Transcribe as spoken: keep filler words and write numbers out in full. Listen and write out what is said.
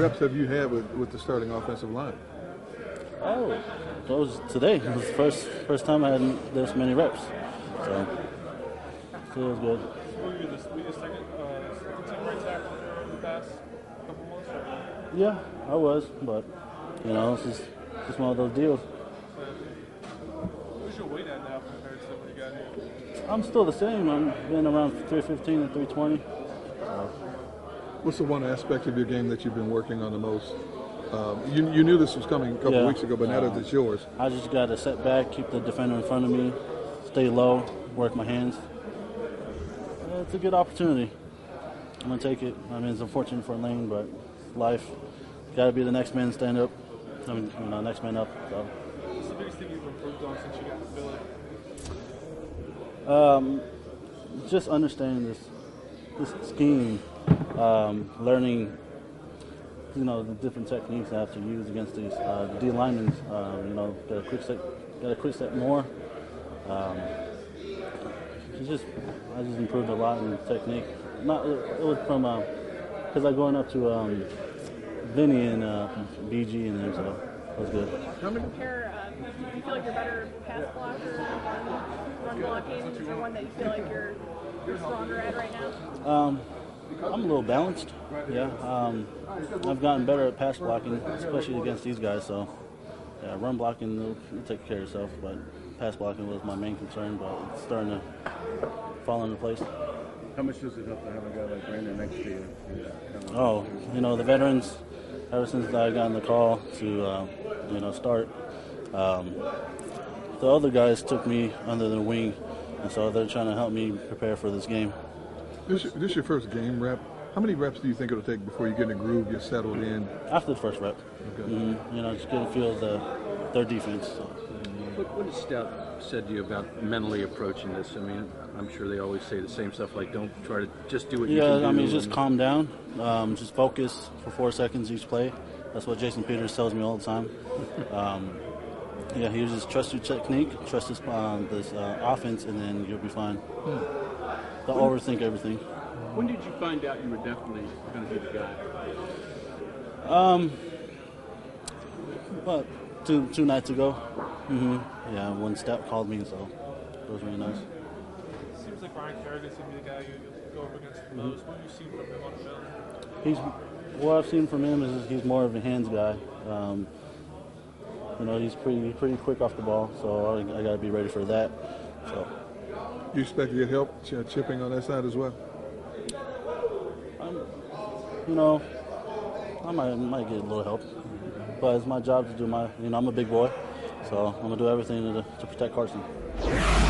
reps have you had with, with the starting offensive line? Oh, that was today. It was the first first time I had this many reps. So, so it was good. Were you the, were you the second, uh, second team right tackle in the past couple months? Or? Yeah, I was, but you know, it's just, just one of those deals. What's your weight at now compared to when you got here? I'm still the same. I'm been around three fifteen and three twenty. So. What's the one aspect of your game that you've been working on the most? Um, you, you knew this was coming a couple yeah. weeks ago, but now um, that it's yours. I just got to set back, keep the defender in front of me, stay low, work my hands. Uh, it's a good opportunity. I'm going to take it. I mean, it's unfortunate for Lane, but life. Got to be the next man stand up. I mean, you know, next man up. So. What's the biggest thing you've improved on since you got to Philly? Um, just understanding this, this scheme, um, learning, you know, the different techniques I have to use against these uh, D linemen. Um, you know, got a quick step, got a quick step more. Um, it's just, I just improved a lot in technique. Not, it was from because uh, I going up to um, Vinny and uh, B G and them, so it was good. How many? Compare, uh, do you feel like you're better pass blocker, run, run blocking? Is there one that you feel like you're you're stronger at right now? Um, I'm a little balanced, yeah. Um, I've gotten better at pass blocking, especially against these guys. So, yeah, run blocking will take care of itself, but pass blocking was my main concern. But it's starting to fall into place. How much does it help to have a guy like Brandon next to you? Oh, you know, the veterans. Ever since I got in the call to, uh, you know, start, um, the other guys took me under their wing, and so they're trying to help me prepare for this game. This, this is your first game rep. How many reps do you think it'll take before you get in the groove, get settled in? After the first rep. Okay. Mm-hmm. You know, just get a feel of the, their defense. So. What, what has Stout said to you about mentally approaching this? I mean, I'm sure they always say the same stuff, like don't try to just do what you yeah, can do. I mean, just calm down. Um, just focus for four seconds each play. That's what Jason Peters tells me all the time. Um, yeah, he just trust your technique, trust this, um, this uh, offense, and then you'll be fine. Hmm. Don't overthink everything. When did you find out you were definitely going to be the guy? Um, what, two two nights ago. Mm-hmm. Yeah, one step called me, so it was really nice. It seems like Ryan Kerrigan's going to be the guy you, you'll go up against the most. What have you seen from him on the field? He's what I've seen from him is he's more of a hands guy. Um, you know, he's pretty pretty quick off the ball, so I, I got to be ready for that. So, Do you expect to get help ch- chipping on that side as well? I'm, you know, I might might get a little help, but it's my job to do my. You know, I'm a big boy, so I'm gonna do everything to, to protect Carson.